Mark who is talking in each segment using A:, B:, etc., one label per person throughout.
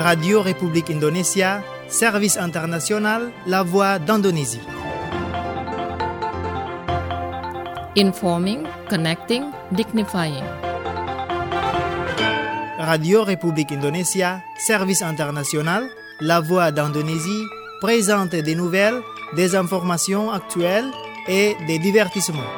A: Radio République Indonésia, Service International, La Voix d'Indonésie.
B: Informing, connecting, dignifying.
A: Radio République Indonésia, Service International, La Voix d'Indonésie présente des nouvelles, des informations actuelles et des divertissements.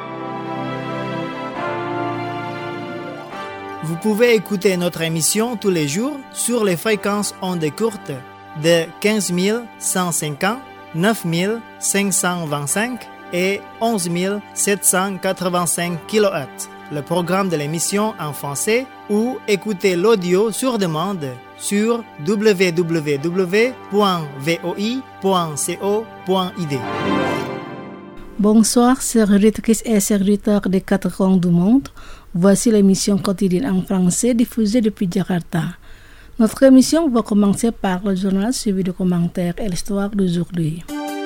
A: Vous pouvez écouter notre émission tous les jours sur les fréquences ondes courtes de 15 150, 9 525 et 11 785 kHz. Le programme de l'émission en français ou écouter l'audio sur demande sur www.voi.co.id.
C: Bonsoir, chers auditrices et chers auditeurs des quatre coins du monde. Voici l'émission quotidienne en français diffusée depuis Jakarta. Notre émission va commencer par le journal suivi de commentaires et l'histoire d'aujourd'hui.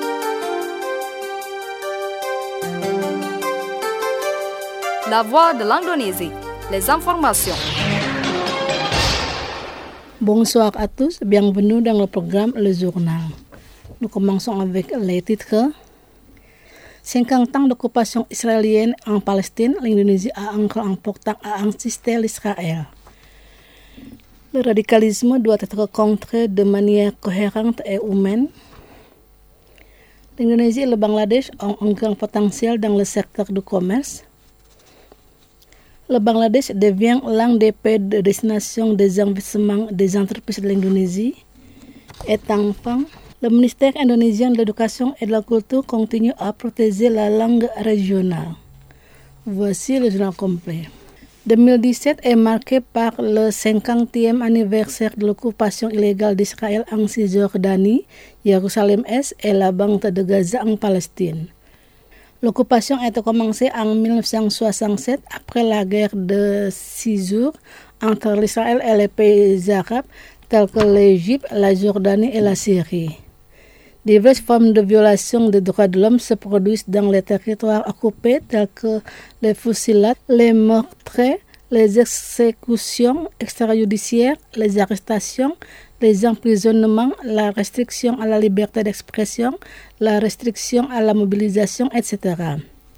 D: La Voix de l'Indonésie, les informations.
C: Bonsoir à tous, bienvenue dans le programme Le Journal. Nous commençons avec les titres. 50 ans d'occupation israélienne en Palestine, l'Indonésie a un rôle important à assister l'Israël. Le radicalisme doit être contré de manière cohérente et humaine. L'Indonésie et le Bangladesh ont un grand potentiel dans le secteur du commerce. Le Bangladesh devient l'un des pays de destination des investissements des entreprises de l'Indonésie. Et enfin, le ministère indonésien de l'Éducation et de la Culture continue à protéger la langue régionale. Voici le journal complet. 2017 est marqué par le 50e anniversaire de l'occupation illégale d'Israël en Cisjordanie, Jérusalem-Est et la bande de Gaza en Palestine. L'occupation a commencé en 1967 après la guerre de 6 jours entre l'Israël et les pays arabes tels que l'Égypte, la Jordanie et la Syrie. Diverses formes de violation des droits de l'homme se produisent dans les territoires occupés tels que les fusillades, les meurtres, les exécutions extrajudiciaires, les arrestations, les emprisonnements, la restriction à la liberté d'expression, la restriction à la mobilisation, etc.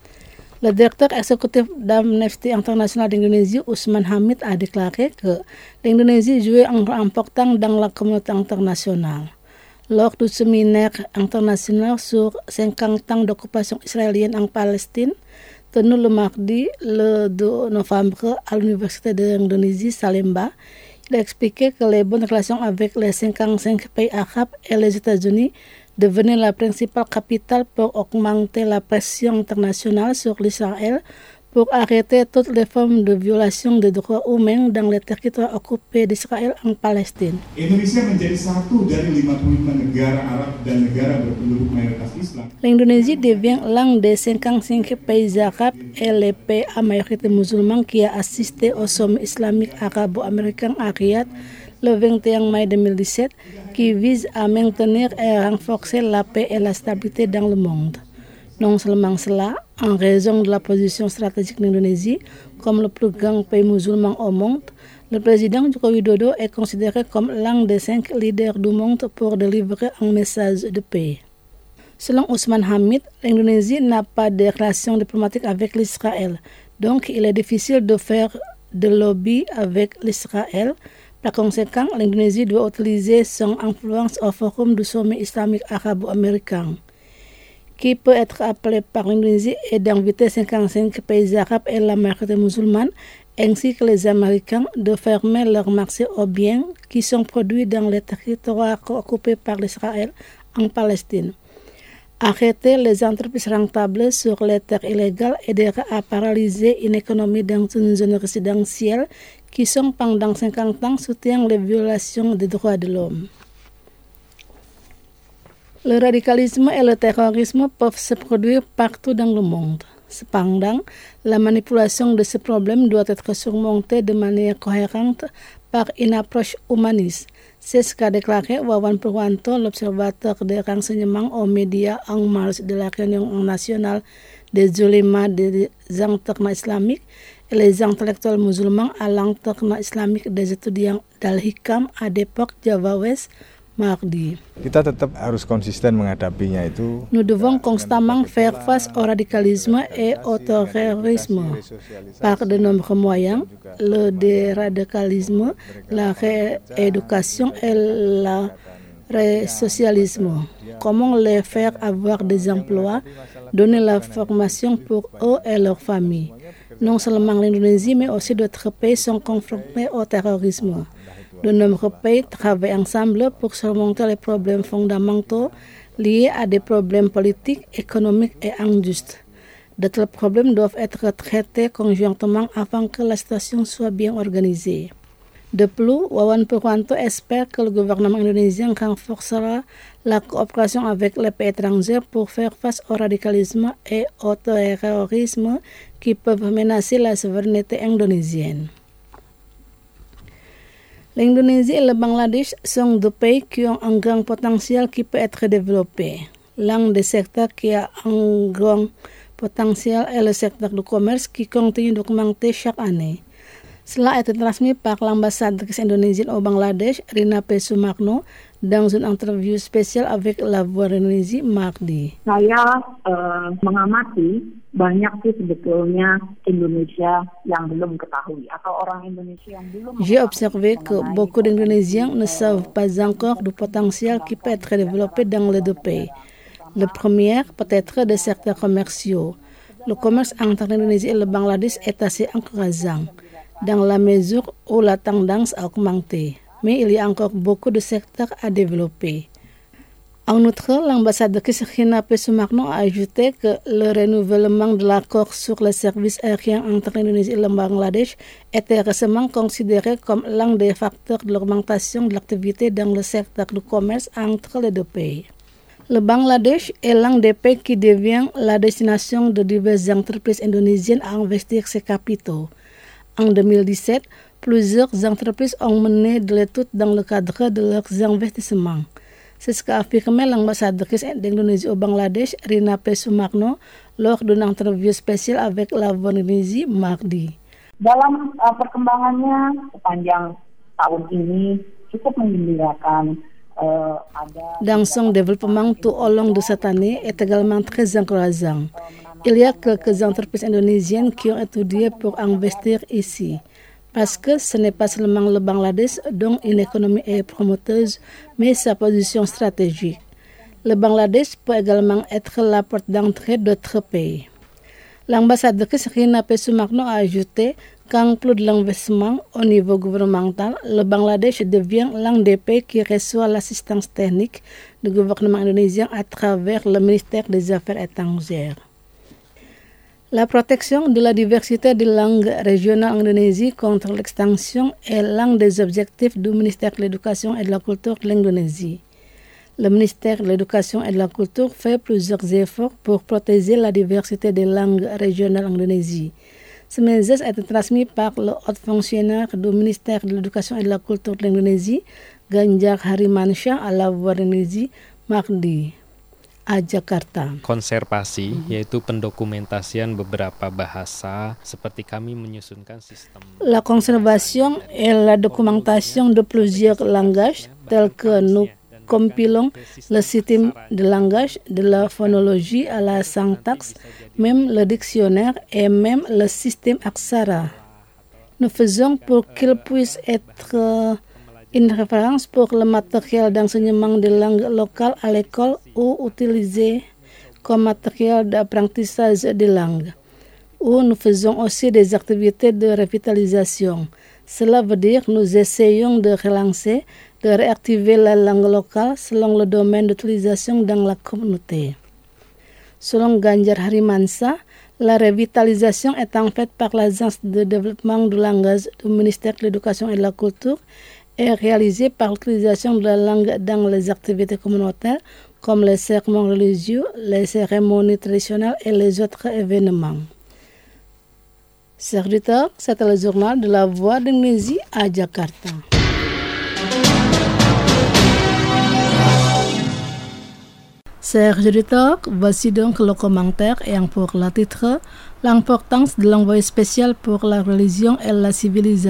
C: Le directeur exécutif d'Amnesty International d'Indonésie, Usman Hamid, a déclaré que l'Indonésie jouait un rôle important dans la communauté internationale. Lors du séminaire international sur 50 ans d'occupation israélienne en Palestine, tenu le mardi le 2 novembre à l'Université de l'Indonésie, Salemba, il a expliqué que les bonnes relations avec les 55 pays arabes et les États-Unis devenaient la principale capitale pour augmenter la pression internationale sur l'Israël pour arrêter toutes les formes de violation des droits humains dans les territoires occupés d'Israël en Palestine.
E: Indonesia menjadi satu dari 55 negara Arab dan negara berpenduduk mayoritas Islam.
C: L'Indonésie devient l'un des 55 pays arabes et les pays à majorité musulmane qui a assisté au sommet islamique arabo-américain à Riyad le 21 mai 2017 qui vise à maintenir et renforcer la paix et la stabilité dans le monde. Non seulement cela, en raison de la position stratégique de l'Indonésie comme le plus grand pays musulman au monde, le président Joko Widodo est considéré comme l'un des 5 leaders du monde pour délivrer un message de paix. Selon Usman Hamid, l'Indonésie n'a pas de relations diplomatiques avec l'Israël, donc il est difficile de faire de lobby avec l'Israël. Par conséquent, l'Indonésie doit utiliser son influence au forum du sommet islamique arabo-américain, qui peut être appelé par l'Indonésie et d'inviter 55 pays arabes et la majorité musulmane, ainsi que les Américains, de fermer leur marché aux biens qui sont produits dans les territoires occupés par l'Israël en Palestine. Arrêter les entreprises rentables sur les terres illégales aidera à paralyser une économie dans une zone résidentielle qui sont pendant 50 ans soutient les violations des droits de l'homme. Le radicalisme et le terrorisme peuvent se produire partout dans le monde. Cependant, la manipulation de ces problèmes doit être surmontée de manière cohérente par une approche humaniste. C'est ce qu'a déclaré Wawan Purwanto, l'observateur des renseignements aux médias en marge de la réunion nationale des ulémas des internats islamiques et les intellectuels musulmans à l'internat islamique des étudiants d'Al-Hikam à l'époque Java West, mardi.
F: Kita tetap harus konsisten menghadapinya itu.
C: Nous devons constamment faire face au radicalisme et au terrorisme par de nombreux moyens, le déradicalisme, la rééducation et le resocialisme. Comment les faire avoir des emplois, donner la formation pour eux et leurs familles. Non seulement l'Indonésie, mais aussi d'autres pays sont confrontés au terrorisme. De nombreux pays travaillent ensemble pour surmonter les problèmes fondamentaux liés à des problèmes politiques, économiques et injustes. De tels problèmes doivent être traités conjointement afin que la situation soit bien organisée. De plus, Wawan Purwanto espère que le gouvernement indonésien renforcera la coopération avec les pays étrangers pour faire face au radicalisme et au terrorisme qui peuvent menacer la souveraineté indonésienne. L'Indonésie et le Bangladesh sont deux pays qui ont un grand potentiel qui peut être développé. L'un des secteurs qui a un grand potentiel est le secteur du commerce qui continue d'augmenter chaque année. Cela a été transmis par l'ambassadrice indonésienne au Bangladesh, Rina P. Sumarno, dans une interview spéciale avec La Voix d'Indonésie mardi.
G: Saya mengamati banyak sih sebetulnya Indonesia yang belum ketahui atau orang Indonesia yang belum.
C: J'ai observé que beaucoup d'Indonésiens ne savent pas encore du potentiel qui peut être développé dans les deux pays. Le premier peut être des secteurs commerciaux. Le commerce entre l'Indonésie et le Bangladesh est assez encourageant, dans la mesure où la tendance a augmenté. Mais il y a encore beaucoup de secteurs à développer. En outre, l'ambassadrice Rina P. Sumarno a ajouté que le renouvellement de l'accord sur les services aériens entre l'Indonésie et le Bangladesh était récemment considéré comme l'un des facteurs de l'augmentation de l'activité dans le secteur du commerce entre les deux pays. Le Bangladesh est l'un des pays qui devient la destination de diverses entreprises indonésiennes à investir ses capitaux. En 2017, plusieurs entreprises ont mené de l'étude dans le cadre de leurs investissements. C'est ce qu'a affirmé l'ambassadrice d'Indonésie au Bangladesh, Rina P. Sumarno, lors d'une interview spéciale avec La Voix d'Indonésie mardi.
G: Dalam perkembangannya sepanjang tahun ini cukup menggembirakan.
C: Dans son développement tout au long de cette année est également très encourageant. Il y a quelques entreprises indonésiennes qui ont étudié pour investir ici. Parce que ce n'est pas seulement le Bangladesh dont une économie est promoteuse, mais sa position stratégique. Le Bangladesh peut également être la porte d'entrée d'autres pays. L'ambassadrice Rina P. Sumarno a ajouté qu'en plus de l'investissement au niveau gouvernemental, le Bangladesh devient l'un des pays qui reçoit l'assistance technique du gouvernement indonésien à travers le ministère des Affaires étrangères. La protection de la diversité des langues régionales en Indonésie contre l'extinction est l'un des objectifs du ministère de l'Éducation et de la Culture de l'Indonésie. Le ministère de l'Éducation et de la Culture fait plusieurs efforts pour protéger la diversité des langues régionales en Indonésie. Ce message a été transmis par le haut fonctionnaire du ministère de l'Éducation et de la Culture de l'Indonésie, Ganjar Harimansyah, à La Voix d'Indonésie mardi. À Jakarta.
H: Konservasi yaitu pendokumentasian beberapa bahasa seperti kami menyusunkan sistem.
C: La conservation et la documentation de plusieurs langages tels que nous compilons le système de langage, de la phonologie à la syntaxe, même le dictionnaire et même le système Aksara. Nous faisons pour qu'il puisse être une référence pour le matériel d'enseignement de langue locale à l'école ou utilisé comme matériel d'apprentissage des langues. Où nous faisons aussi des activités de revitalisation. Cela veut dire que nous essayons de relancer, de réactiver la langue locale selon le domaine d'utilisation dans la communauté. Selon Ganjar Harimansyah, la revitalisation est en fait par l'Agence de développement du langage du ministère de l'Éducation et de la Culture est réalisée par l'utilisation de la langue dans les activités communautaires comme les sermons religieux, les cérémonies traditionnelles et les autres événements. Chers auditeurs, c'était le journal de La Voix d'Indonésie à Jakarta. Chers auditeurs, voici donc le commentaire ayant pour le titre « L'importance de l'envoyé spécial pour la religion et la civilisation ».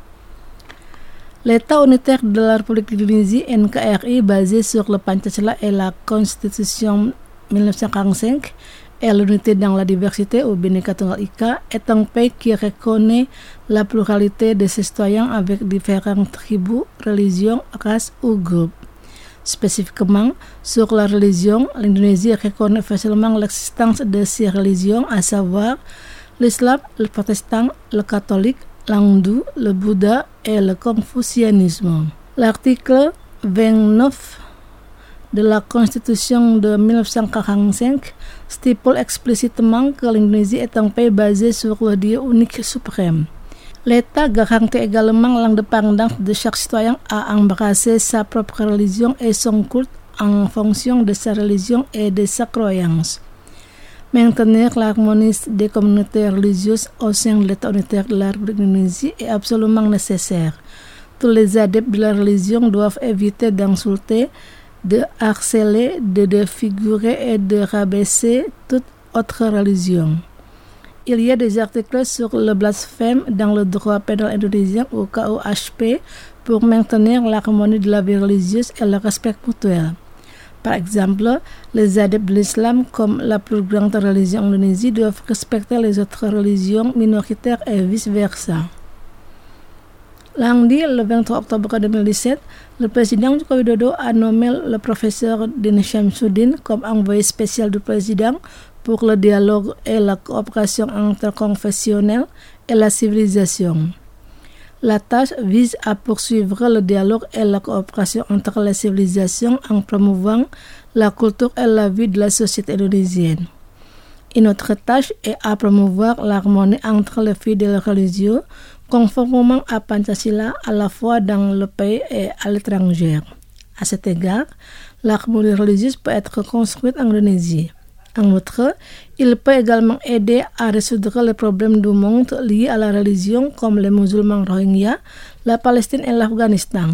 C: L'État unitaire de la République d'Indonésie, NKRI, basé sur le Pancasila et la Constitution 1945, et l'unité dans la diversité au Bhinneka Tunggal Ika, est un pays qui reconnaît la pluralité des citoyens avec différentes tribus, religions, races ou groupes. Spécifiquement, sur la religion, l'Indonésie reconnaît facilement l'existence de 6 religions, à savoir l'islam, le protestant, le catholique, l'hindou, le bouddha et le confucianisme. L'article 29 de la Constitution de 1945 stipule explicitement que l'Indonésie est un pays basé sur le Dieu unique suprême. L'État garantit également l'indépendance de chaque citoyen à embrasser sa propre religion et son culte en fonction de sa religion et de sa croyance. Maintenir l'harmonie des communautés religieuses au sein de l'État unitaire de la République d'Indonésie est absolument nécessaire. Tous les adeptes de la religion doivent éviter d'insulter, de harceler, de défigurer et de rabaisser toute autre religion. Il y a des articles sur le blasphème dans le droit pénal indonésien au KUHP pour maintenir l'harmonie de la vie religieuse et le respect mutuel. Par exemple, les adeptes de l'islam, comme la plus grande religion en Indonésie, doivent respecter les autres religions minoritaires et vice-versa. Lundi, le 23 octobre 2017, le président Joko Widodo a nommé le professeur Din Syamsuddin comme envoyé spécial du président pour le dialogue et la coopération interconfessionnelle et la civilisation. La tâche vise à poursuivre le dialogue et la coopération entre les civilisations en promouvant la culture et la vie de la société indonésienne. Une autre tâche est à promouvoir l'harmonie entre les fidèles religieux conformément à Pancasila à la fois dans le pays et à l'étranger. À cet égard, l'harmonie religieuse peut être construite en Indonésie. En outre, il peut également aider à résoudre les problèmes du monde liés à la religion comme les musulmans Rohingya, la Palestine et l'Afghanistan.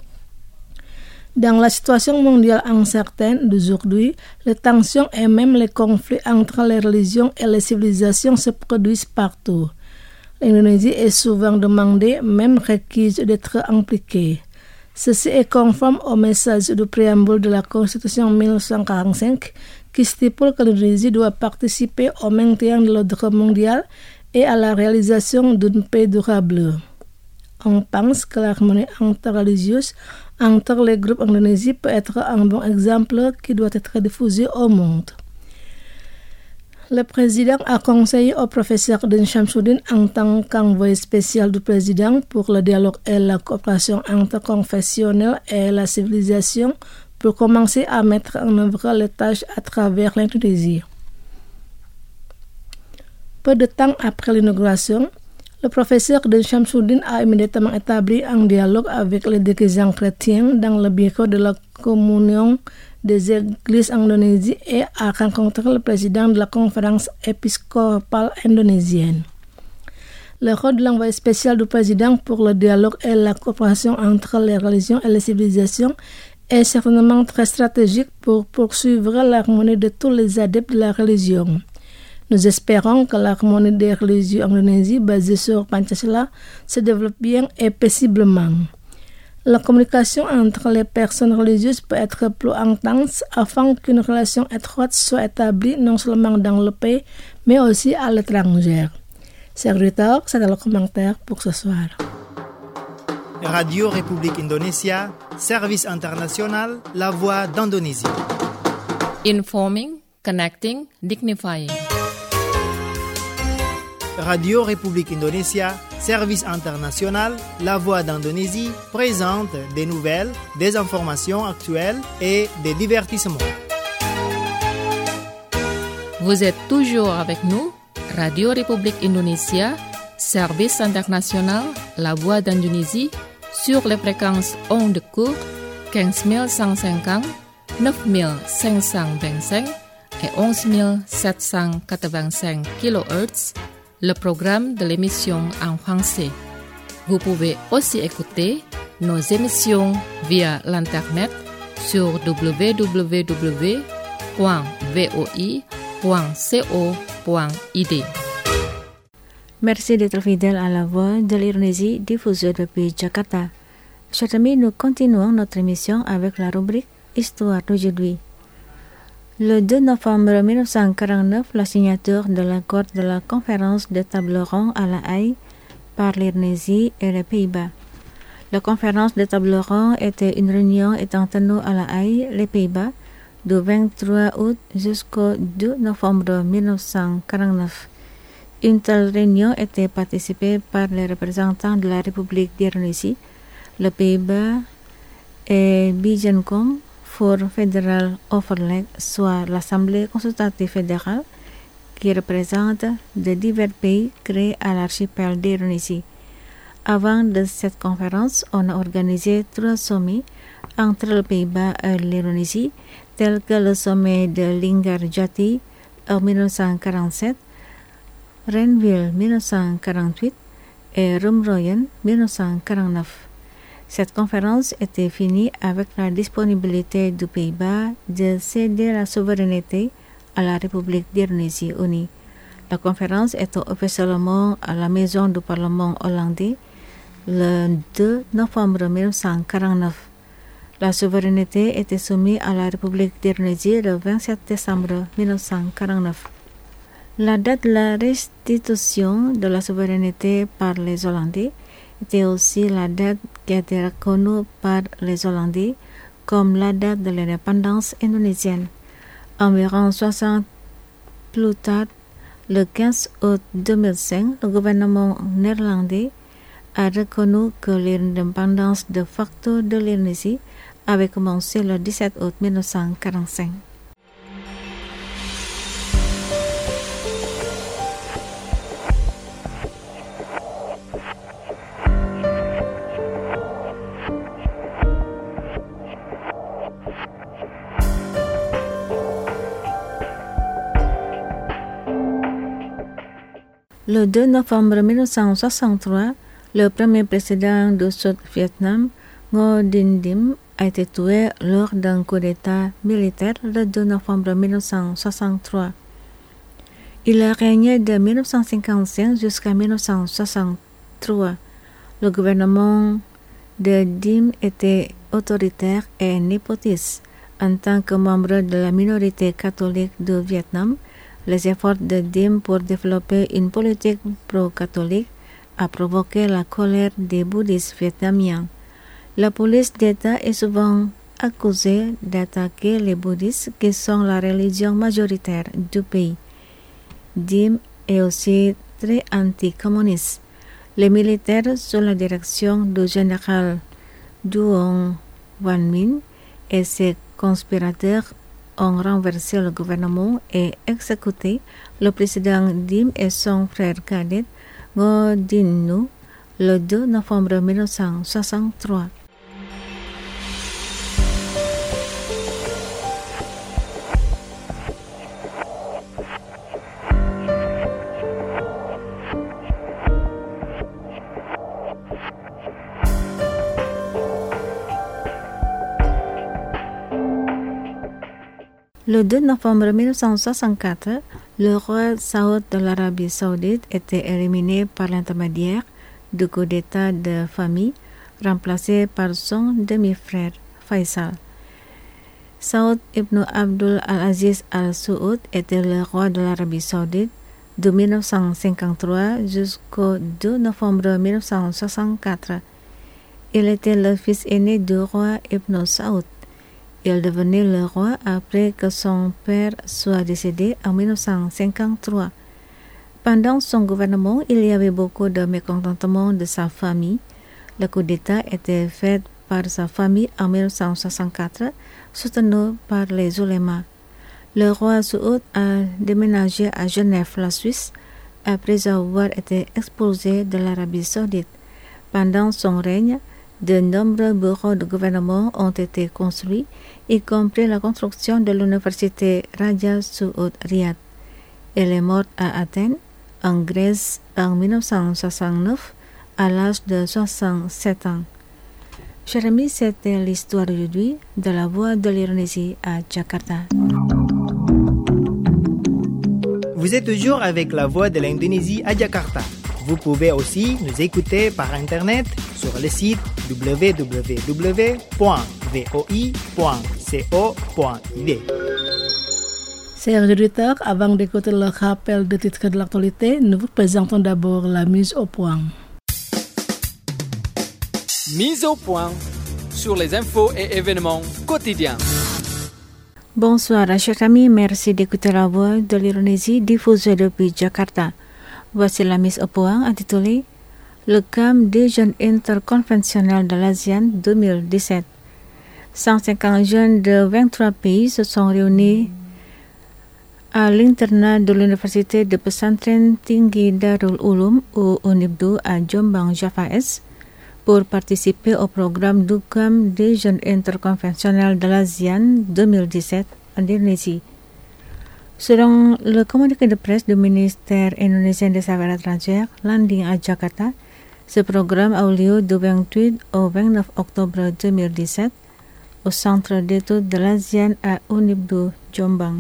C: Dans la situation mondiale incertaine d'aujourd'hui, les tensions et même les conflits entre les religions et les civilisations se produisent partout. L'Indonésie est souvent demandée, même requise, d'être impliquée. Ceci est conforme au message du préambule de la Constitution 1945 qui stipule que l'Indonésie doit participer au maintien de l'ordre mondial et à la réalisation d'une paix durable. On pense que l'harmonie interreligieuse entre les groupes en Indonésie peut être un bon exemple qui doit être diffusé au monde. Le président a conseillé au professeur Din Syamsuddin en tant qu'envoyé spécial du président pour le dialogue et la coopération interconfessionnelle et la civilisation pour commencer à mettre en œuvre les tâches à travers l'Indonésie. Peu de temps après l'inauguration, le professeur Din Syamsuddin a immédiatement établi un dialogue avec les dirigeants chrétiens dans le bureau de la communion des églises en Indonésie et a rencontré le président de la conférence épiscopale indonésienne. Le rôle de l'envoyé spécial du président pour le dialogue et la coopération entre les religions et les civilisations est certainement très stratégique pour poursuivre l'harmonie de tous les adeptes de la religion. Nous espérons que l'harmonie des religions en Indonésie basée sur Pancasila se développe bien et paisiblement. La communication entre les personnes religieuses peut être plus intense afin qu'une relation étroite soit établie non seulement dans le pays, mais aussi à l'étranger. Chers auditeurs, c'est le commentaire pour ce soir.
A: Radio République Indonésia, service international, la voix d'Indonésie.
B: Informing, connecting, dignifying.
A: Radio République Indonésia, service international, la voix d'Indonésie, présente des nouvelles, des informations actuelles et des divertissements.
B: Vous êtes toujours avec nous, Radio République Indonésia, service international, la voix d'Indonésie, sur les fréquences ondes courtes 15150, 9525 et 11785 kHz. Le programme de l'émission en français. Vous pouvez aussi écouter nos émissions via l'Internet sur www.voi.co.id.
I: Merci d'être fidèle à la voix de l'Indonésie diffusée depuis Jakarta. Chers amis, nous continuons notre émission avec la rubrique Histoire d'aujourd'hui. Le 2 novembre 1949, la signature de l'accord de la conférence de table ronde à La Haye par l'Indonésie et les Pays-Bas. La conférence de table ronde était une réunion étant tenue à La Haye, les Pays-Bas, du 23 août jusqu'au 2 novembre 1949. Une telle réunion était participée par les représentants de la République d'Indonésie, les Pays-Bas et Bijenkong for Federal Overleg, soit l'Assemblée consultative fédérale qui représente de divers pays créés à l'archipel d'Indonésie. Avant de cette conférence, on a organisé 3 sommets entre les Pays-Bas et l'Indonésie, tels que le sommet de Linggarjati en 1947, Renville 1948 et Rumroyen 1949. Cette conférence était finie avec la disponibilité du Pays-Bas de céder la souveraineté à la République d'Indonésie unie. La conférence est officiellement à la maison du Parlement hollandais le 2 novembre 1949. La souveraineté était soumise à la République d'Indonésie le 27 décembre 1949. La date de la restitution de la souveraineté par les Hollandais était aussi la date qui a été reconnue par les Hollandais comme la date de l'indépendance indonésienne. Environ 60 plus tard, le 15 août 2005, le gouvernement néerlandais a reconnu que l'indépendance de facto de l'Indonésie avait commencé le 17 août 1945. Le 2 novembre 1963, le premier président du Sud-Vietnam, Ngo Dinh Diem, a été tué lors d'un coup d'État militaire le 2 novembre 1963. Il a régné de 1955 jusqu'à 1963. Le gouvernement de Diem était autoritaire et népotiste. En tant que membre de la minorité catholique du Vietnam, les efforts de Diem pour développer une politique pro-catholique a provoqué la colère des bouddhistes vietnamiens. La police d'État est souvent accusée d'attaquer les bouddhistes qui sont la religion majoritaire du pays. Diem est aussi très anticommuniste. Les militaires sous la direction du général Duong Van Minh et ses conspirateurs ont renversé le gouvernement et exécuté le président Diem et son frère cadet Ngo Dinh Nu le 2 novembre 1963. Le 2 novembre 1964, le roi Saoud de l'Arabie saoudite était éliminé par l'intermédiaire du coup d'État de famille, remplacé par son demi-frère Faisal. Saoud ibn Abdul al-Aziz al-Saoud était le roi de l'Arabie saoudite de 1953 jusqu'au 2 novembre 1964. Il était le fils aîné du roi Ibn Saoud. Il devenait le roi après que son père soit décédé en 1953. Pendant son gouvernement, il y avait beaucoup de mécontentement de sa famille. Le coup d'État était fait par sa famille en 1964, soutenu par les oulémas. Le roi Saoud a déménagé à Genève, la Suisse, après avoir été expulsé de l'Arabie saoudite. Pendant son règne, de nombreux bureaux de gouvernement ont été construits, y compris la construction de l'université Raja Saoud Riyad. Il est mort à Athènes, en Grèce, en 1969, à l'âge de 67 ans. Chers amis, c'était l'histoire d'aujourd'hui de la Voix de l'Indonésie à Jakarta.
A: Vous êtes toujours avec la Voix de l'Indonésie à Jakarta. Vous pouvez aussi nous écouter par Internet sur le site www.voi.co.id.
C: Chers auditeurs, avant d'écouter le rappel de titres de l'actualité, nous vous présentons d'abord la mise au point.
J: Mise au point sur les infos et événements quotidiens.
I: Bonsoir, chers amis, merci d'écouter la Voix de l'Indonésie diffusée depuis Jakarta. Voici la mise au point intitulée Le camp des jeunes interconventionnels de l'ASEAN 2017. 150 jeunes de 23 pays se sont réunis à l'internat de l'Université de Pesantren Tinggi Darul Ulum ou UNIBDU à Jombang, Java Est, pour participer au programme du camp des jeunes interconventionnels de l'ASEAN 2017 en Indonésie. Selon le communiqué de presse du ministère indonésien des Affaires étrangères, landing à Jakarta, ce programme a eu lieu du 28 au 29 octobre 2017 au centre d'études de l'ASEAN à UNIBDU, Jombang.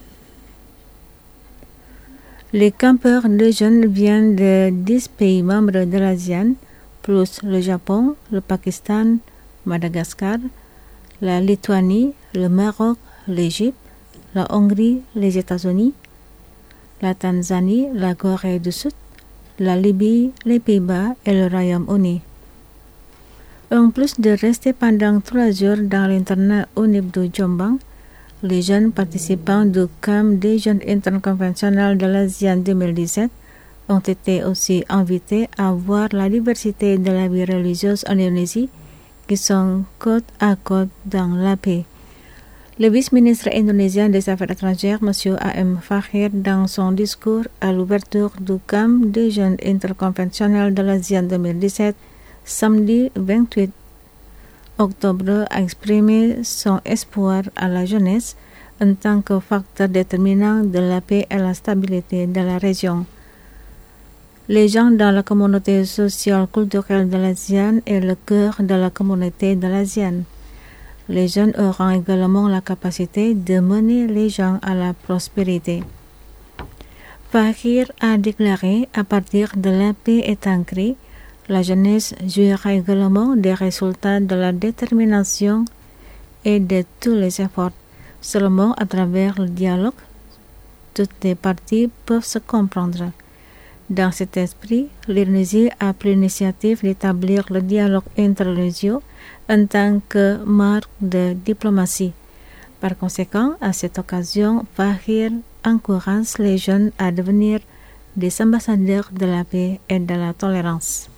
I: Les campeurs de jeunes viennent de 10 pays membres de l'ASEAN, plus le Japon, le Pakistan, Madagascar, la Lituanie, le Maroc, l'Égypte, la Hongrie, les États-Unis, la Tanzanie, la Corée du Sud, la Libye, les Pays-Bas et le Royaume-Uni. En plus de rester pendant 3 jours dans l'internat UNIBDU Jombang, les jeunes participants du camp des jeunes interconventionnels de l'ASEAN 2017 ont été aussi invités à voir la diversité de la vie religieuse en Indonésie qui sont côte à côte dans la paix. Le vice-ministre indonésien des Affaires étrangères, M. A.M. Fakhir, dans son discours à l'ouverture du camp des jeunes interconventionnels de l'ASEAN 2017, samedi 28 octobre, a exprimé son espoir à la jeunesse en tant que facteur déterminant de la paix et la stabilité de la région. Les gens dans la communauté sociale culturelle de l'ASEAN est le cœur de la communauté de l'ASEAN. Les jeunes auront également la capacité de mener les gens à la prospérité. Fakhir a déclaré à partir de la paix est ancrée, la jeunesse jouira également des résultats de la détermination et de tous les efforts. Seulement à travers le dialogue, toutes les parties peuvent se comprendre. Dans cet esprit, l'Indonésie a pris l'initiative d'établir le dialogue interreligieux en tant que marque de diplomatie. Par conséquent, à cette occasion, Fakhir encourage les jeunes à devenir des ambassadeurs de la paix et de la tolérance.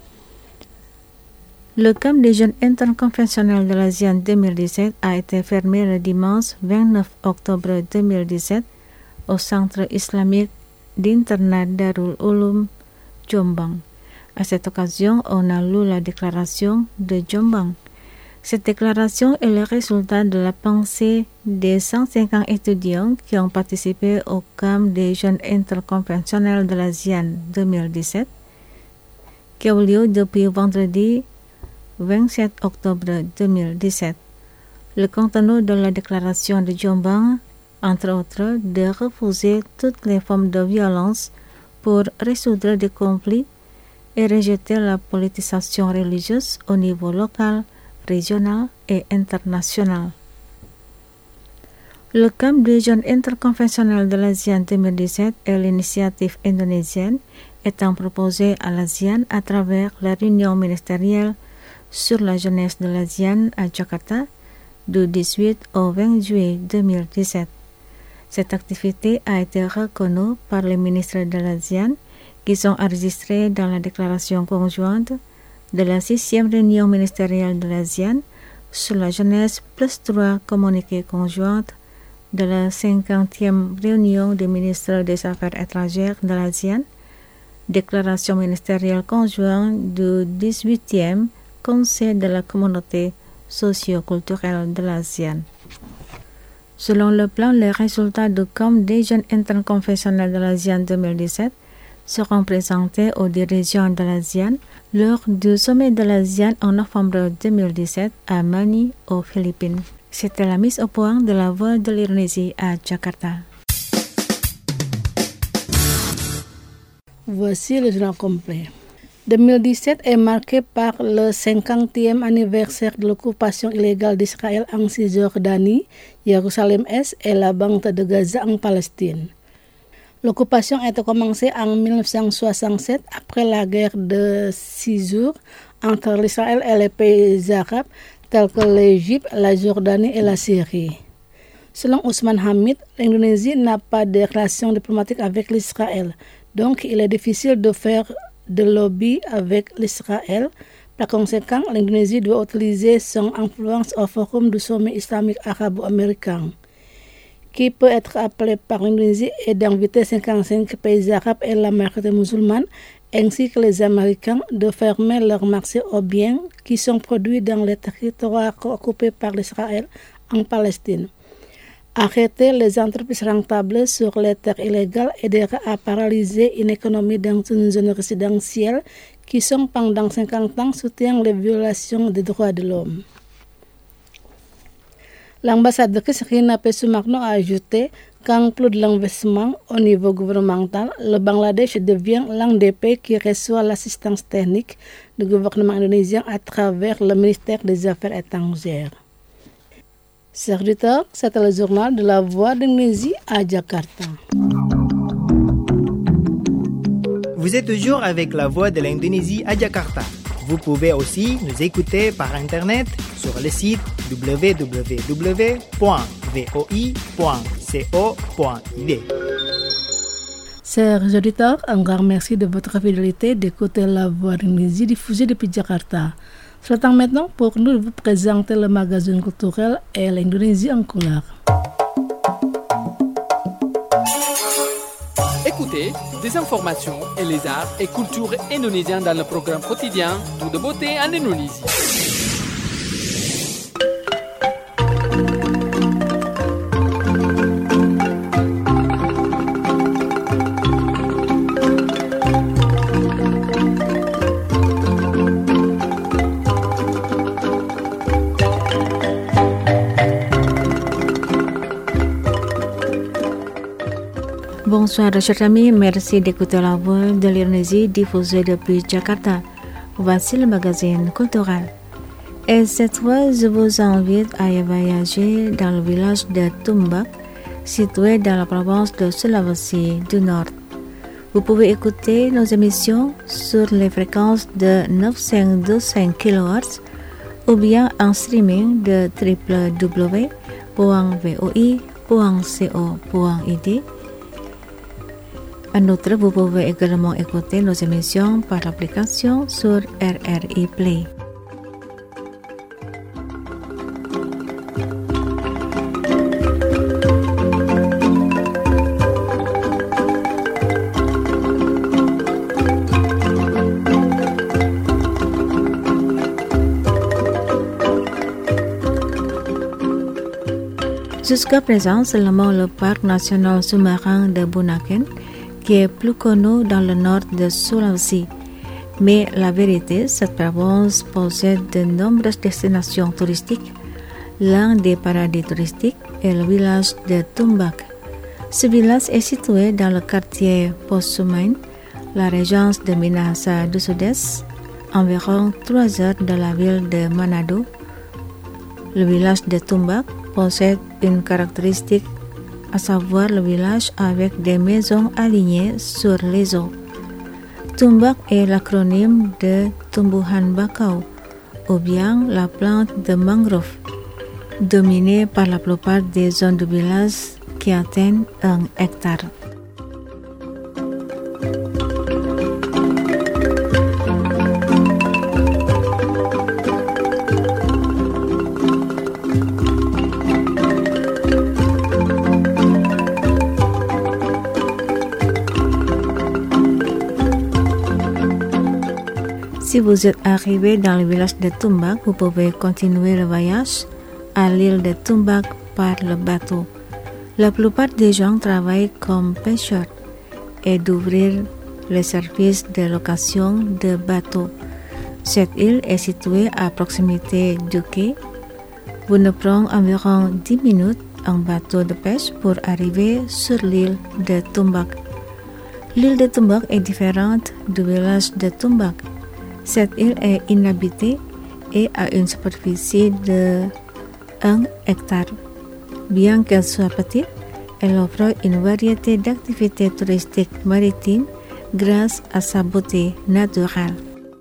I: Le camp des jeunes interconventionnels de l'ASEAN 2017 a été fermé le dimanche 29 octobre 2017 au centre islamique d'internat Darul Ulum, Jombang. À cette occasion, on a lu la déclaration de Jombang. Cette déclaration est le résultat de la pensée des 150 étudiants qui ont participé au camp des jeunes interconventionnels de l'ASEAN 2017, qui a eu lieu depuis vendredi 27 octobre 2017. Le contenu de la déclaration de Jombang, entre autres, de refuser toutes les formes de violence pour résoudre des conflits et rejeter la politisation religieuse au niveau local, régional et international. Le camp des jeunes interconventionnels de l'ASEAN 2017 est l'initiative indonésienne étant proposée à l'ASEAN à travers la réunion ministérielle sur la jeunesse de l'ASEAN à Jakarta du 18 au 20 juillet 2017. Cette activité a été reconnue par les ministres de l'ASEAN qui sont enregistrés dans la déclaration conjointe de la 6e réunion ministérielle de l'ASEAN sur la jeunesse plus 3 communiqués conjointes de la 50e réunion des ministres des Affaires étrangères de l'ASEAN, déclaration ministérielle conjointe du 18e Conseil de la communauté socio-culturelle de l'ASEAN. Selon le plan, les résultats du camp des jeunes interconfessionnels de l'ASEAN 2017 seront présentés aux dirigeants de l'ASEAN lors du sommet de l'ASEAN en novembre 2017 à Manille, aux Philippines. C'était la mise au point de la Voix de l'Indonésie à Jakarta.
C: Voici le journal complet. 2017 est marqué par le 50e anniversaire de l'occupation illégale d'Israël en Cisjordanie, Jérusalem-Est et la bande de Gaza en Palestine. L'occupation a commencé en 1967 après la guerre de 6 jours entre l'Israël et les pays arabes tels que l'Égypte, la Jordanie et la Syrie. Selon Ousmane Hamid, l'Indonésie n'a pas de relations diplomatiques avec l'Israël, donc il est difficile de faire de lobby avec l'Israël. Par conséquent, l'Indonésie doit utiliser son influence au forum du sommet islamique arabo-américain, qui peut être appelé par l'Indonésie et d'inviter 55 pays arabes et la majorité musulmane, ainsi que les Américains, de fermer leur marché aux biens qui sont produits dans les territoires occupés par l'Israël en Palestine. Arrêter les entreprises rentables sur les terres illégales aidera à paralyser une économie dans une zone résidentielle qui sont pendant 50 ans soutient les violations des droits de l'homme. L'ambassadrice Rina Pesumarno a ajouté qu'en plus de l'investissement au niveau gouvernemental, le Bangladesh devient l'un des pays qui reçoit l'assistance technique du gouvernement indonésien à travers le ministère des Affaires étrangères. Chers auditeurs, c'était le journal de la Voix d'Indonésie à Jakarta.
A: Vous êtes toujours avec la Voix de l'Indonésie à Jakarta. Vous pouvez aussi nous écouter par Internet sur le site www.voi.co.id.
C: Chers auditeurs, encore merci de votre fidélité d'écouter la Voix d'Indonésie diffusée depuis Jakarta. C'est le temps maintenant pour nous de vous présenter le magazine culturel et l'Indonésie en couleur.
J: Écoutez des informations et les arts et cultures indonésiens dans le programme quotidien Tout de beauté en Indonésie.
I: Bonsoir chers amis, merci d'écouter la Voix de l'Indonésie diffusée depuis Jakarta. Voici le magazine culturel. Et cette fois, je vous invite à y voyager dans le village de Tumbak, situé dans la province de Sulawesi du Nord. Vous pouvez écouter nos émissions sur les fréquences de 925 kHz ou bien en streaming de www.voi.co.id. En outre, vous pouvez également écouter nos émissions par l'application sur RRI Play. Jusqu'à présent, seulement le parc national sous-marin de Bunaken, qui est plus connu dans le nord de Sulawesi. Mais la vérité, cette province possède de nombreuses destinations touristiques. L'un des paradis touristiques est le village de Tumbak. Ce village est situé dans le quartier Posumain, la région de Minahasa du Sud-Est, environ 3 heures de la ville de Manado. Le village de Tumbak possède une caractéristique, à savoir le village avec des maisons alignées sur les eaux. Tumbak est l'acronyme de Tumbuhan Bakau, ou bien la plante de mangrove, dominée par la plupart des zones du village qui atteignent 1 hectare. Si vous êtes arrivé dans le village de Tumbak, vous pouvez continuer le voyage à l'île de Tumbak par le bateau. La plupart des gens travaillent comme pêcheurs et d'ouvrir les services de location de bateaux. Cette île est située à proximité du quai. Vous ne prenez environ 10 minutes en bateau de pêche pour arriver sur l'île de Tumbak. L'île de Tumbak est différente du village de Tumbak. Cette île est inhabitée et a une superficie de 1 hectare. Bien qu'elle soit petite, elle offre une variété d'activités touristiques maritimes grâce à sa beauté naturelle.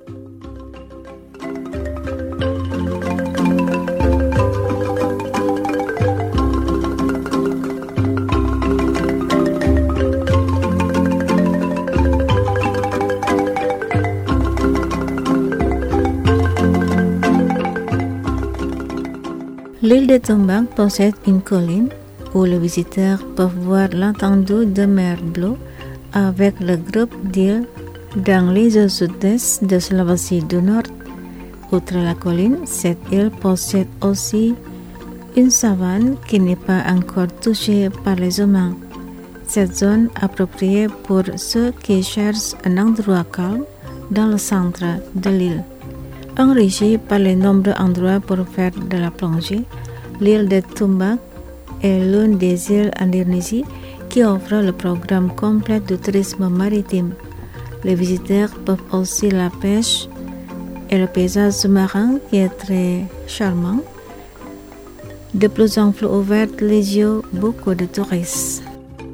I: L'île de Tumbak possède une colline où les visiteurs peuvent voir l'étendue de mer Bleue avec le groupe d'îles dans les eaux sud-est de Sulawesi du Nord. Outre la colline, cette île possède aussi une savane qui n'est pas encore touchée par les humains. Cette zone appropriée pour ceux qui cherchent un endroit calme dans le centre de l'île. Enrichie par les nombreux endroits pour faire de la plongée, l'île de Tumbak est l'une des îles en Indonésie qui offre le programme complet de tourisme maritime. Les visiteurs peuvent aussi la pêche et le paysage sous-marin qui est très charmant. De plus en plus ouvert les yeux beaucoup de touristes.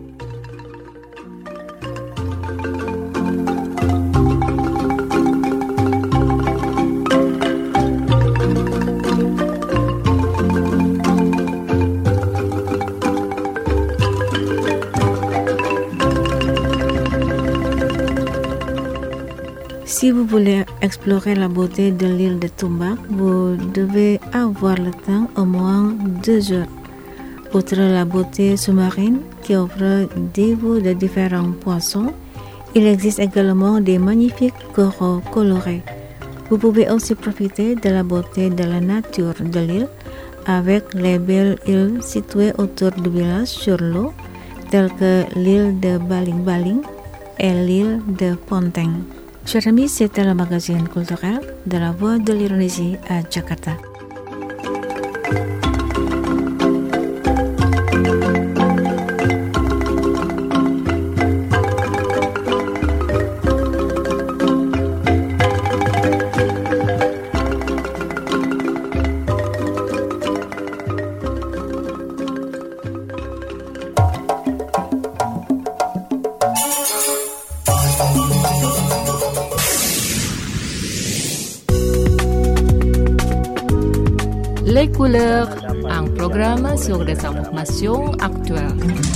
I: Si vous voulez explorer la beauté de l'île de Tumbak, vous devez avoir le temps au moins 2 jours. Outre la beauté sous-marine qui offre des vues de différents poissons, il existe également des magnifiques coraux colorés. Vous pouvez aussi profiter de la beauté de la nature de l'île avec les belles îles situées autour du village sur l'eau, telles que l'île de Baling-Baling et l'île de Ponteng. Chers amis, c'était le magazine culturel de la Voix de l'Indonésie à Jakarta.
B: Les couleurs, un programme sur des informations actuelles.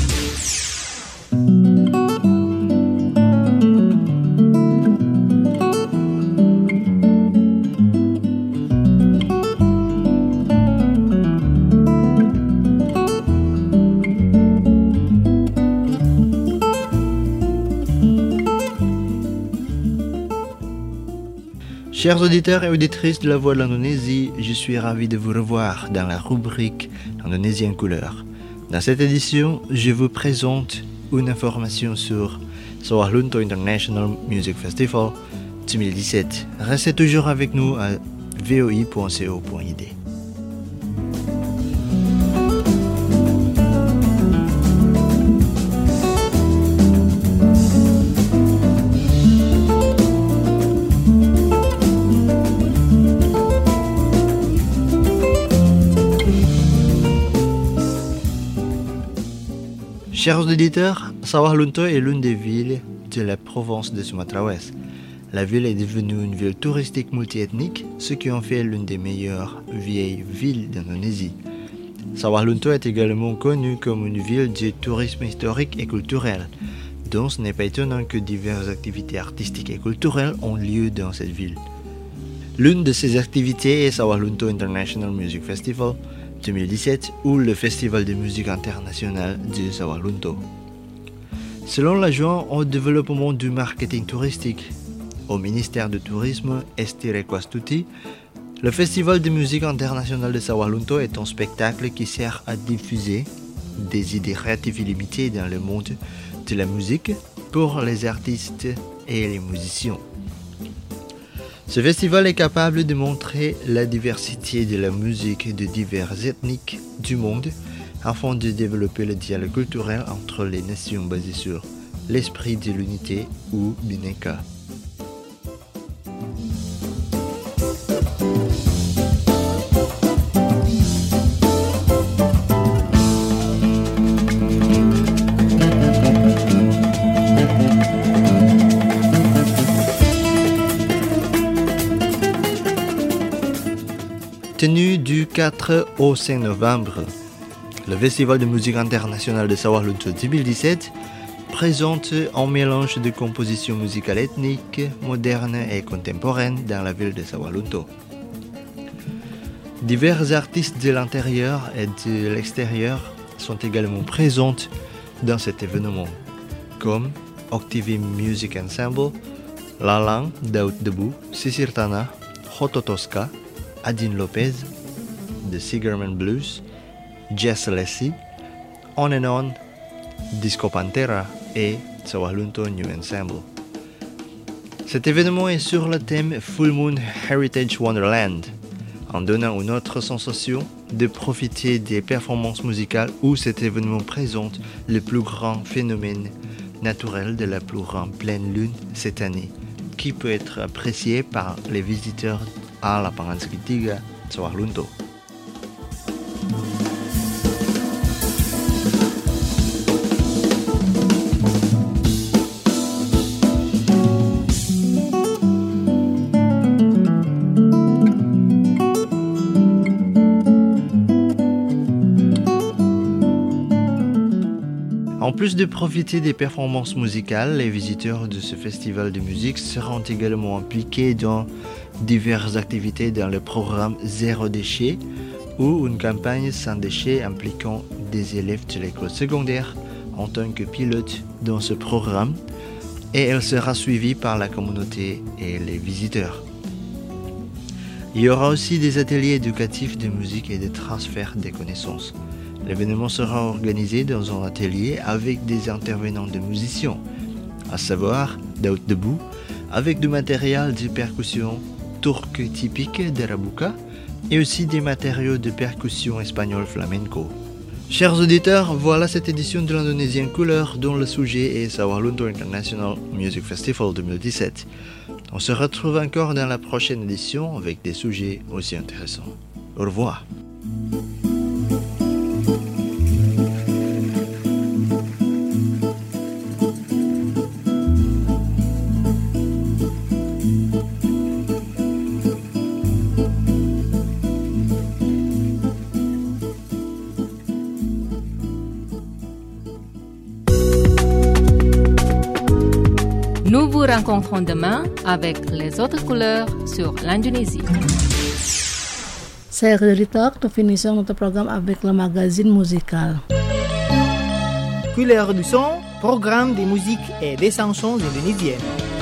K: Chers auditeurs et auditrices de la Voix de l'Indonésie, je suis ravi de vous revoir dans la rubrique Indonésie en couleurs. Dans cette édition, je vous présente une information sur Sawah Lunto International Music Festival 2017. Restez toujours avec nous à voi.co.id. Chers auditeurs, Sawah Lunto est l'une des villes de la province de Sumatra Ouest. La ville est devenue une ville touristique multiethnique, ce qui en fait l'une des meilleures vieilles villes d'Indonésie. Sawah Lunto est également connue comme une ville du tourisme historique et culturel, donc ce n'est pas étonnant que diverses activités artistiques et culturelles ont lieu dans cette ville. L'une de ces activités est Sawah Lunto International Music Festival 2017 ou le Festival de musique internationale de Sawah Lunto. Selon l'adjoint au développement du marketing touristique au ministère du Tourisme, Esti Rekwastuti, le Festival de musique internationale de Sawah Lunto est un spectacle qui sert à diffuser des idées créatives illimitées dans le monde de la musique pour les artistes et les musiciens. Ce festival est capable de montrer la diversité de la musique de diverses ethnies du monde afin de développer le dialogue culturel entre les nations basé sur l'esprit de l'unité ou Bineka. Tenu du 4 au 5 novembre, le Festival de musique internationale de Sawalunto 2017 présente un mélange de compositions musicales ethniques, modernes et contemporaines dans la ville de Sawalunto. Divers artistes de l'intérieur et de l'extérieur sont également présents dans cet événement, comme Octavie Music Ensemble, Lalang, Daud Debu, Sisirtana, Hototoska, Adine Lopez, The Sigerman Blues, Jess Leslie, On and On, Disco Pantera et Sawalunto New Ensemble. Cet événement est sur le thème Full Moon Heritage Wonderland, en donnant une autre sensation de profiter des performances musicales où cet événement présente le plus grand phénomène naturel de la plus grande pleine lune cette année, qui peut être apprécié par les visiteurs à Lapangan Segitiga, Sawalunto. En plus de profiter des performances musicales, les visiteurs de ce festival de musique seront également impliqués dans diverses activités dans le programme Zéro déchet ou une campagne sans déchets impliquant des élèves de l'école secondaire en tant que pilotes dans ce programme, et elle sera suivie par la communauté et les visiteurs. Il y aura aussi des ateliers éducatifs de musique et de transfert des connaissances. L'événement sera organisé dans un atelier avec des intervenants de musiciens, à savoir Daud Debu, avec du matériel de percussion turc typique d'Arabuka et aussi des matériaux de percussion espagnol flamenco. Chers auditeurs, voilà cette édition de l'Indonésien Couleur dont le sujet est Sawalunto International Music Festival 2017. On se retrouve encore dans la prochaine édition avec des sujets aussi intéressants. Au revoir.
B: Nous vous rencontrons demain avec les autres couleurs sur l'Indonésie.
C: Chers auditeurs, nous finissons notre programme avec le magazine musical.
A: Couleur du son, programme de musique et des chansons indonésiennes.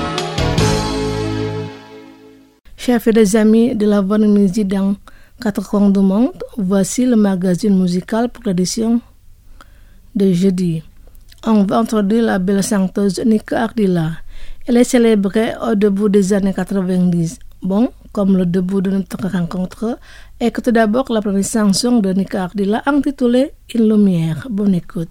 C: Chers fidèles amis de la voix d'Indonésie dans 4 coins du monde, voici le magazine musical pour l'édition de jeudi. On va introduire la belle chanteuse Nika Ardila. Elle est célébrée au début des années 90. Bon, comme le début de notre rencontre, écoutez d'abord la première chanson de Nika Ardila intitulée Une lumière. Bonne écoute.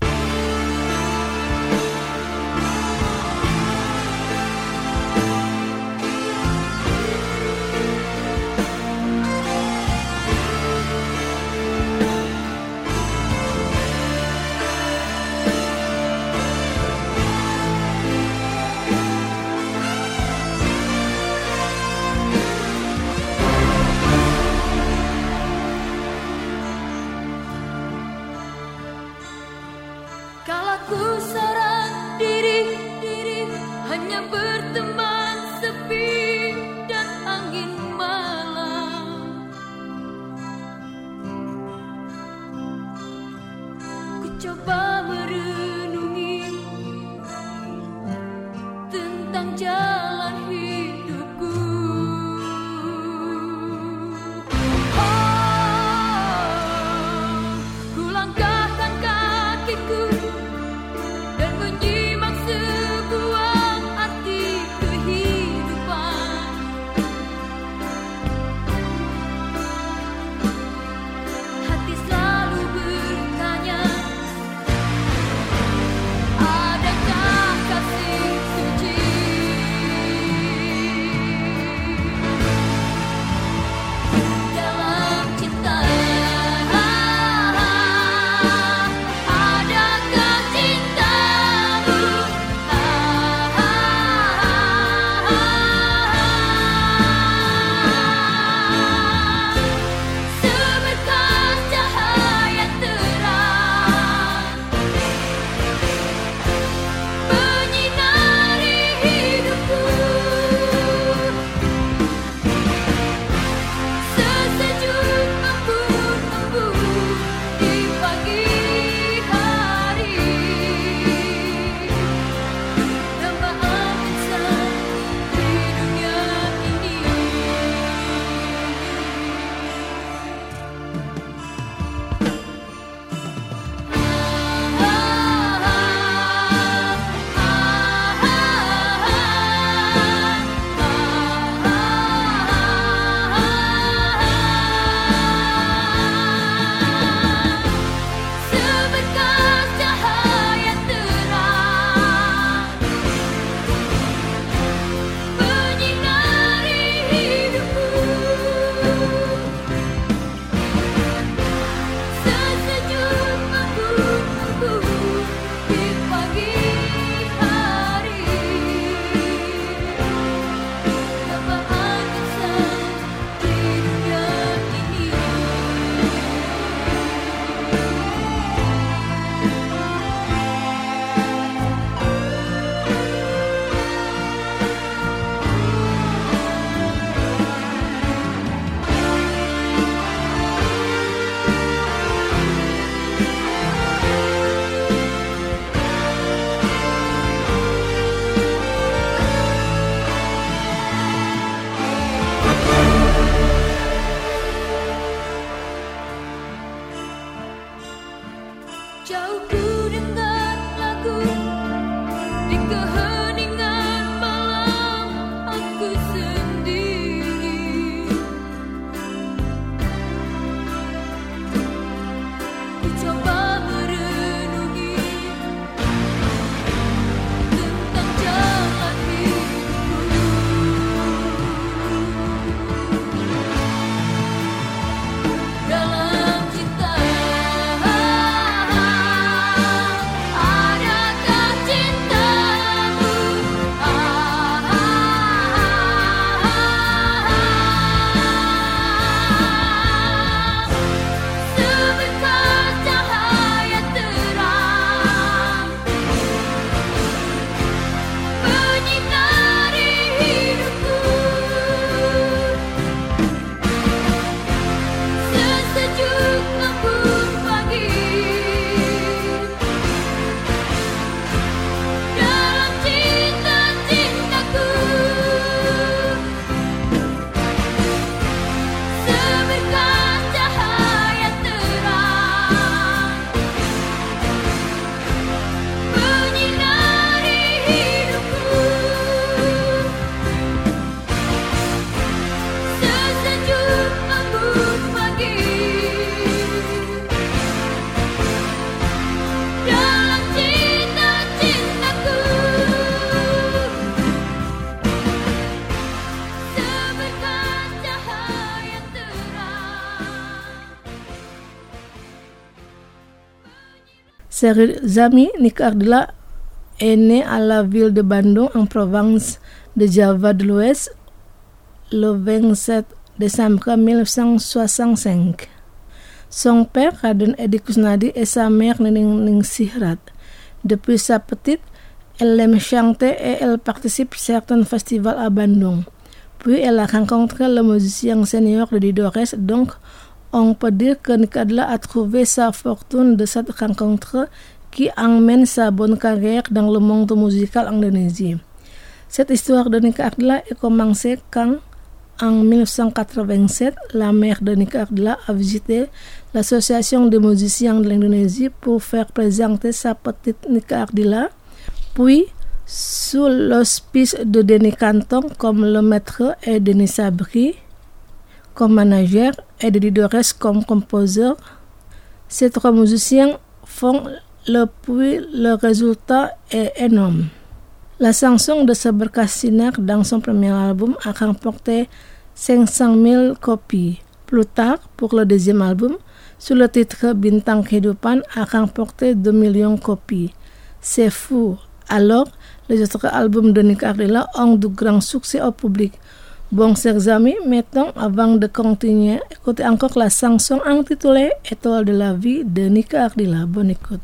C: Serzami Nika Ardila est né à la ville de Bandung en province de Java de l'Ouest le 27 décembre 1965. Son père Raden Edi Kusnadi et sa mère Nining Sihrat. Depuis sa petite, elle aime chanter et elle participe à certains festivals à Bandung. Puis elle a rencontré le musicien senior de Didores, donc on peut dire que Nika Ardila a trouvé sa fortune de cette rencontre qui emmène sa bonne carrière dans le monde musical indonésien. Cette histoire de Nika Ardila a commencé quand, en 1987, la mère de Nika Ardila a visité l'association des musiciens de l'Indonésie pour faire présenter sa petite Nika Ardila. Puis, sous l'auspice de Denny Cantong comme le maître et Denny Sabri comme manager et de Didores comme compositeur, ces trois musiciens font le résultat est énorme. La chanson de Sabar Sinar dans son premier album a remporté 500 000 copies. Plus tard, pour le deuxième album, sous le titre Bintang Kehidupan, a remporté 2 millions de copies. C'est fou. Alors, les autres albums de Nika Ardila ont de grands succès au public. Bon, chers amis, maintenant, avant de continuer, écoutez encore la chanson intitulée Étoile de la vie de Nika Ardila. Bonne écoute.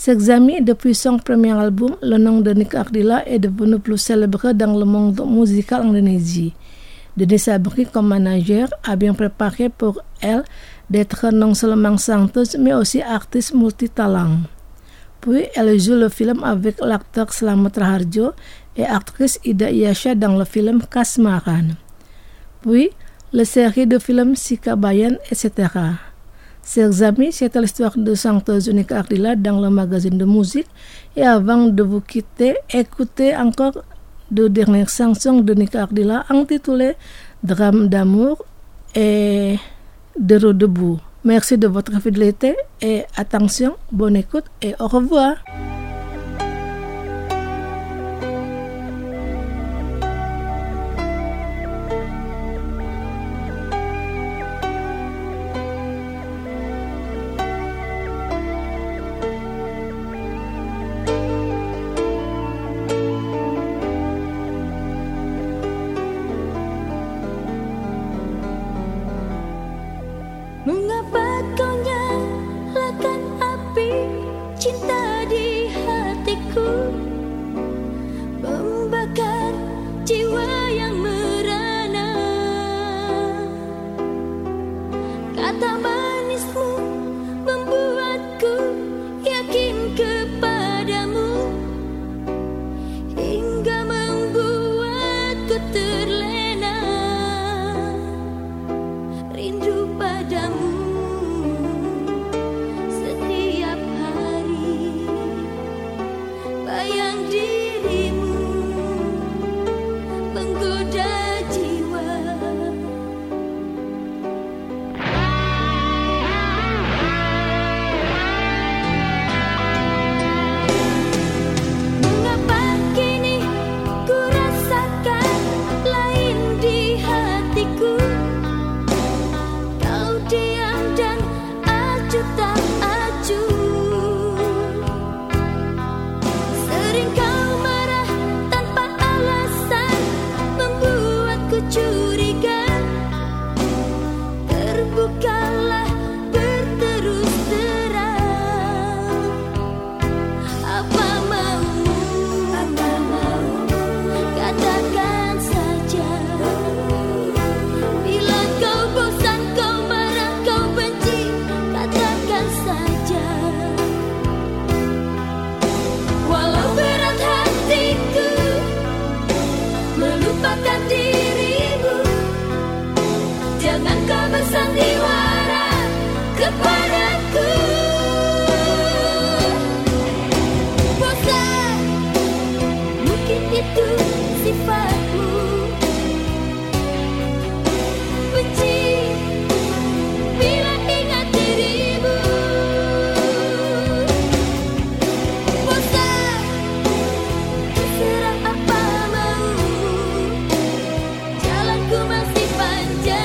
C: Ses amis, depuis son premier album, le nom de Niki Ardila est devenu plus célèbre dans le monde musical indonésien. Denise Abri, comme manager, a bien préparé pour elle d'être non seulement chanteuse, mais aussi artiste multitalent. Puis, elle joue le film avec l'acteur Slamet Raharjo et actrice Ida Yasha dans le film Kasmaran. Puis, la série de films Sikabayan, etc. Chers amis, c'était l'histoire de chanteuse Niki Ardila dans le magazine de musique. Et avant de vous quitter, écoutez encore deux dernières chansons de Niki Ardila intitulées Drame d'amour et De Rodebout. Merci de votre fidélité et attention, bonne écoute et au revoir.
L: Mengapa kau nyalakan api cinta di hatiku, membakar jiwa yang merana. Kata manismu membuatku yakin kepadamu, hingga membuatku terlena rindu padamu. Setiap hari bayang dirimu menggoda jiwa. Mengapa kini ku rasakan lain di hatiku? Kau diam dan acuh tak acuh. Sering kau marah tanpa alasan, membuatku curiga. Terbukalah berterus terang. Apa maumu? Katakan saja. Bila kau bosan, kau marah, kau benci, katakan saja. Walau berat hatiku melupakan dirimu, jangan kau bersandiwara kepadaku. Bosan, mungkin itu sifatmu. Benci bila ingat dirimu. Bosan, terserah apa maumu, jalanku masih panjang.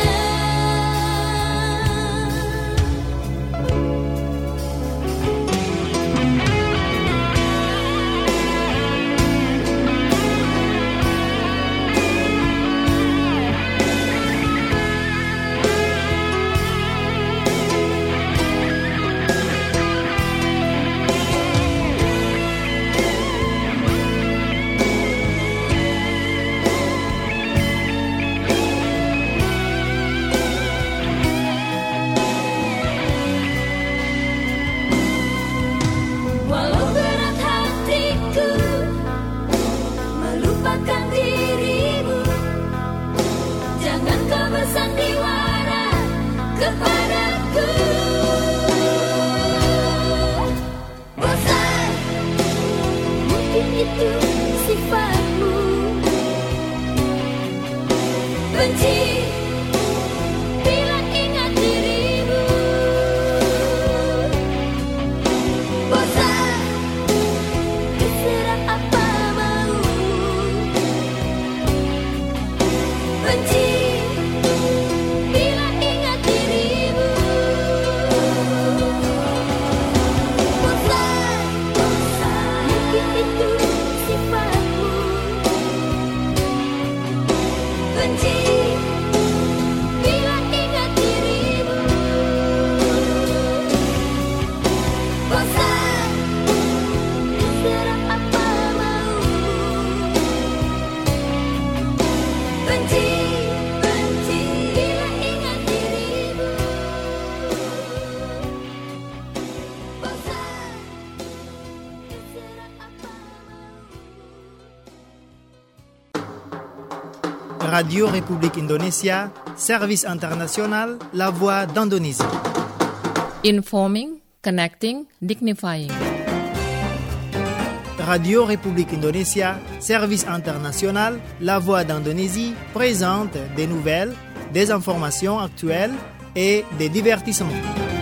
L: Walau berat hatiku melupakan dirimu, jangan kau bersandiwara kepadaku. Bosan, mungkin itu sifatmu. Benci bila ingat dirimu. Bosan, terserah apa maumu. Benci bila ingat dirimu. Bosan, mungkin itu sifatmu. Benci
A: Radio Republik Indonesia, Service International, La Voix d'Indonésie.
B: Informing, connecting, dignifying.
A: Radio République Indonésia, Service International, La Voix d'Indonésie présente des nouvelles, des informations actuelles et des divertissements.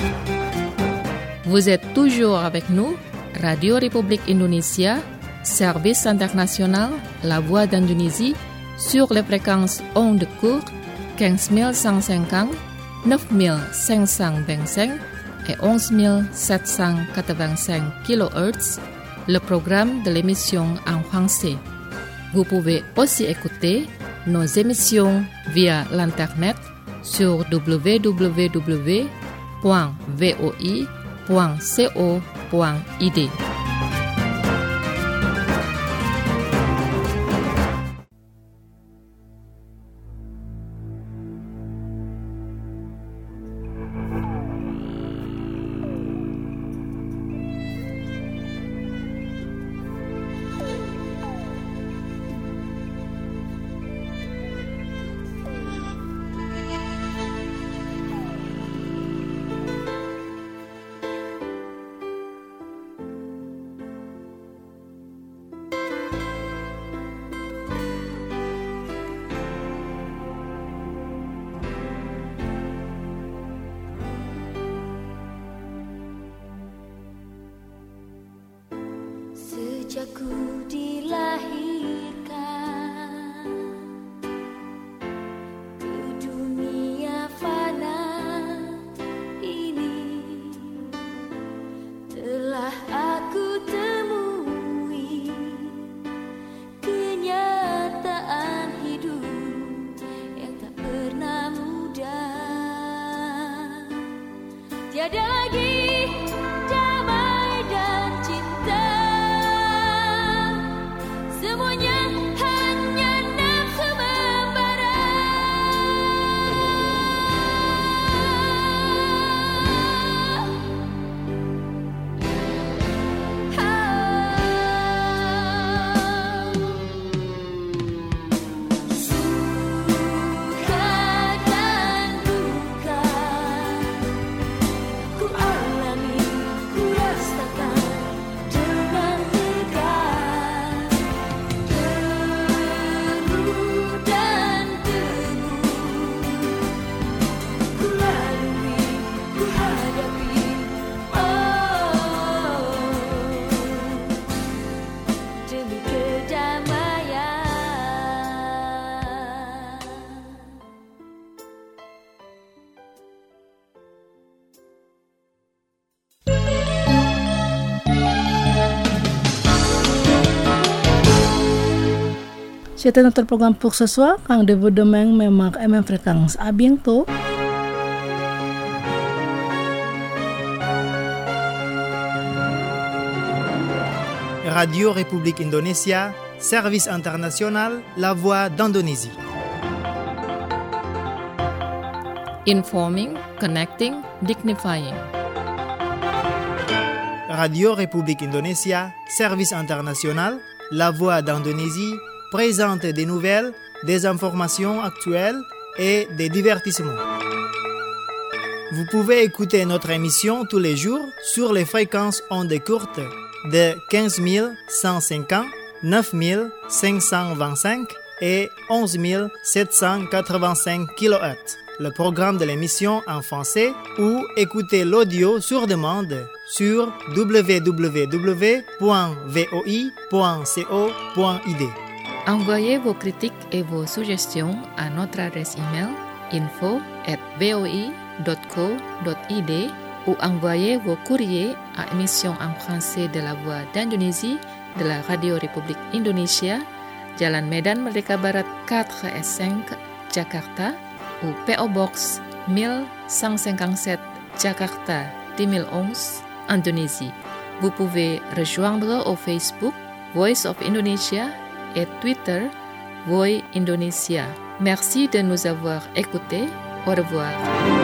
B: Vous êtes toujours avec nous, Radio République Indonésia, Service International, La Voix d'Indonésie, sur les fréquences ondes courtes 15150, 9525 et 11785 kHz, le programme de l'émission en français. Vous pouvez aussi écouter nos émissions via l'internet sur www.voi.co.id.
L: Sejak ku dilahirkan ke dunia fana ini, telah aku temui kenyataan hidup yang tak pernah mudah. Tiada lagi damai dan cinta, semuanya hanya nafsu membara. Suka dan duka ku alami, ku rasakan dengan tegar. Deru dan teguh ku lalui, ku hadapi, demi kedamaian.
C: C'était notre programme pour ce soir. Rendez-vous demain, même heure et même fréquence. À bientôt.
A: Radio République Indonésia, Service International, La Voix d'Indonésie.
B: Informing, connecting, dignifying.
A: Radio République Indonésia, Service International, La Voix d'Indonésie présente des nouvelles, des informations actuelles et des divertissements. Vous pouvez écouter notre émission tous les jours sur les fréquences ondes courtes de 15 150, 9 525 et 11 785 kHz. Le programme de l'émission en français ou écouter l'audio sur demande sur www.voi.co.id.
B: Envoyez vos critiques et vos suggestions à notre adresse email info@voi.co.id ou envoyez vos courriers à émission en français de la Voix d'Indonésie de la Radio République Indonésia, Jalan Medan Merdeka Barat 4S5, Jakarta, ou PO Box 1157, Jakarta 2011, Indonésie. Vous pouvez rejoindre au Facebook Voice of Indonesia et Twitter Voi Indonesia. Merci de nous avoir écoutés. Au revoir.